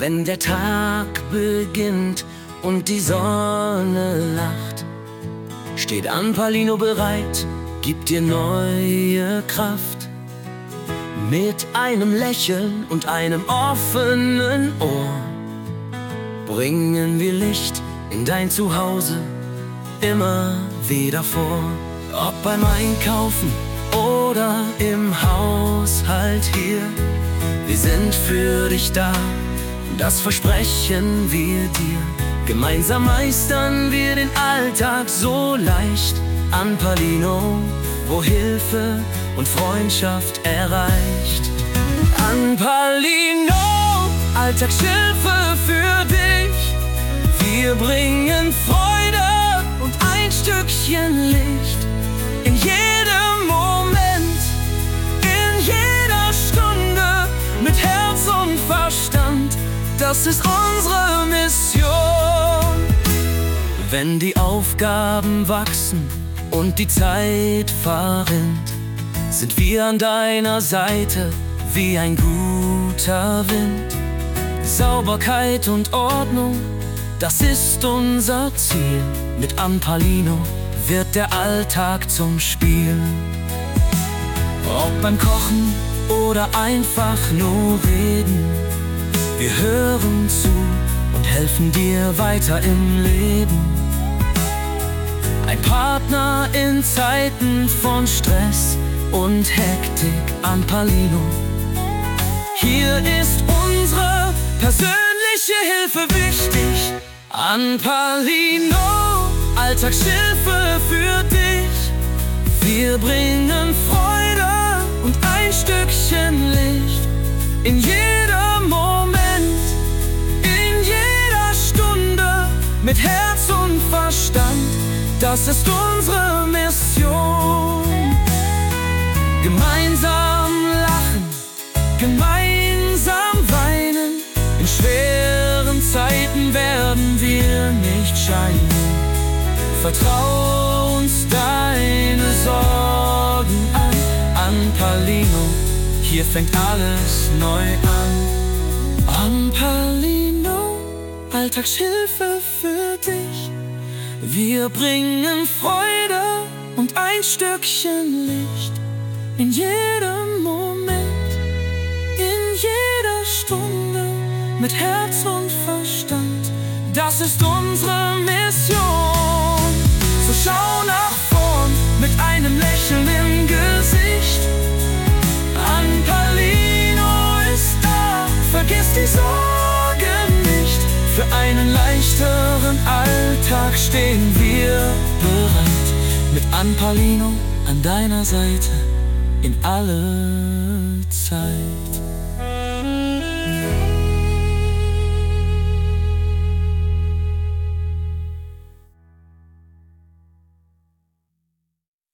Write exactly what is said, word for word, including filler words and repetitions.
Wenn der Tag beginnt und die Sonne lacht, steht Anpalino bereit, gibt dir neue Kraft. Mit einem Lächeln und einem offenen Ohr bringen wir Licht in dein Zuhause immer wieder vor. Ob beim Einkaufen oder im Haushalt hier, wir sind für dich da, das versprechen wir dir. Gemeinsam meistern wir den Alltag so leicht. Anpalino, wo Hilfe und Freundschaft erreicht. Anpalino, Alltagshilfe für dich. Wir bringen Freude und ein Stückchen Licht in jedem Moment, in jeder Stunde, mit Herz und Verstand. Das ist unsere Mission. Wenn die Aufgaben wachsen und die Zeit verrinnt, sind wir an deiner Seite wie ein guter Wind. Sauberkeit und Ordnung, das ist unser Ziel. Mit Anpalino wird der Alltag zum Spiel. Ob beim Kochen oder einfach nur reden, wir hören zu und helfen dir weiter im Leben. Ein Partner in Zeiten von Stress und Hektik, Anpalino. Hier ist unsere persönliche Hilfe wichtig. Anpalino, Alltagshilfe für dich. Wir bringen Freude und ein Stückchen Licht in jedem Moment, in jeder Stunde, mit Herz und Verstand. Das ist unsere Mission. Gemeinsam lachen, gemeinsam weinen. In schweren Zeiten werden wir nicht scheinen. Vertrau uns deine Sorgen an. Anpalino, hier fängt alles neu an. Anpalino, Alltagshilfe für dich. Wir bringen Freude und ein Stückchen Licht in jedem Moment, in jeder Stunde, mit Herz und Verstand. Das ist unsere Mission. So schau nach vorn mit einem Lächeln im Gesicht. Anpalino ist da, vergiss die Sorgen nicht. Für einen leichteren Alltag stehen wir bereit. Mit Anpalino an deiner Seite in alle Zeit.